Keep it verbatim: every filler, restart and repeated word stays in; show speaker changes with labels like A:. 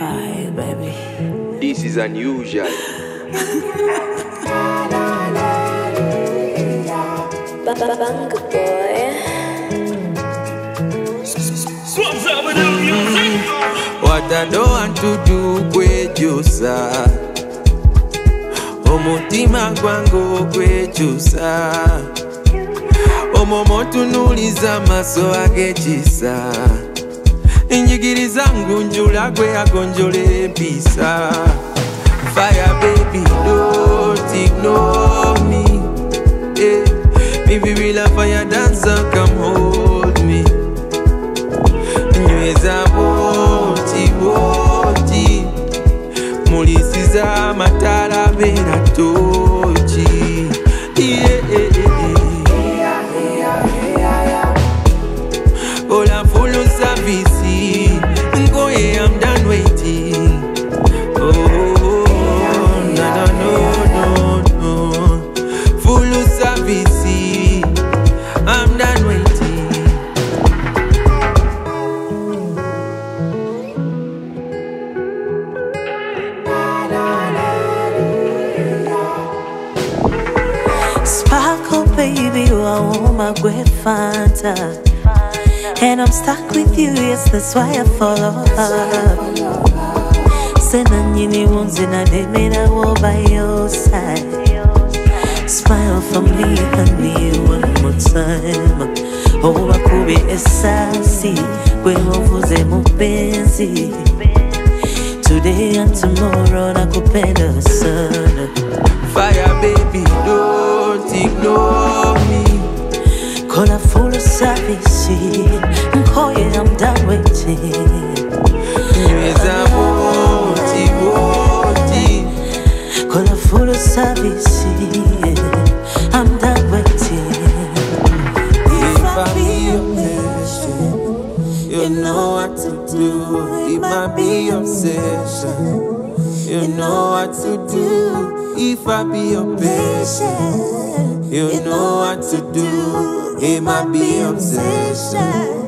A: fire, baby.
B: This is unusual.
A: Banga boy.
C: What I don't want to do kwejusa omutima gwangu kwejusa omomo tunuliza maso agekisa injigiri zangu njula gwe agonjole mpisa. Fire baby don't ignore me, yeah. Maybe we'll have fire dancer come hold me. Nyweza boti boti mulisiza matala bera tochi, yeah, yeah, yeah. Ola full service, ngoye I'm done waiting. Oh, no, no, no, no, no. Full service, I'm done waiting.
A: Sparkle, baby, you are all my great Fanta. And I'm stuck with you, yes, that's why I follow up. Sena nyini wonzi na demena wo by your side. Smile for me, honey, one more time. Oh, wakubi esasi, kwe mvuze mupenzi. Today and tomorrow, nakupenda sana.
C: Fire baby, don't ignore me.
A: Call a full service, Nkoye, I'm done waiting.
C: Nyweza boti boti
A: Call a full service, I'm done waiting.
C: If I be your passion, you know what to do. It might be obsession, you know what to do. If I be your patient, you know what to do. It might be obsession.